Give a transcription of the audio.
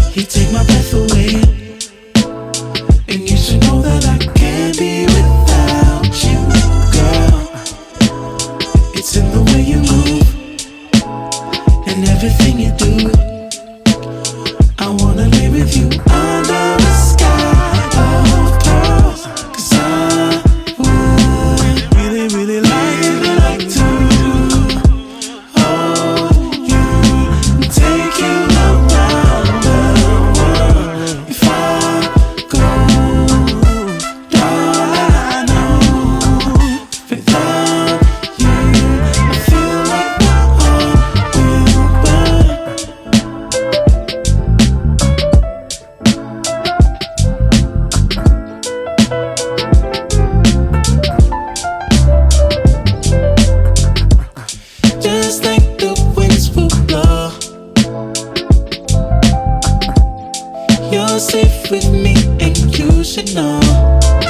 He take my breath away. And you should know that I can't be without you, girl. It's in the way you move and everything you do. I wanna lay with you under the sky of pearls, 'cause I would really, really like to hold you and take you around the world. If I go, darling, I know without you, I feel like my heart will burn. Just like the winds will blow, you're safe with me and you should know.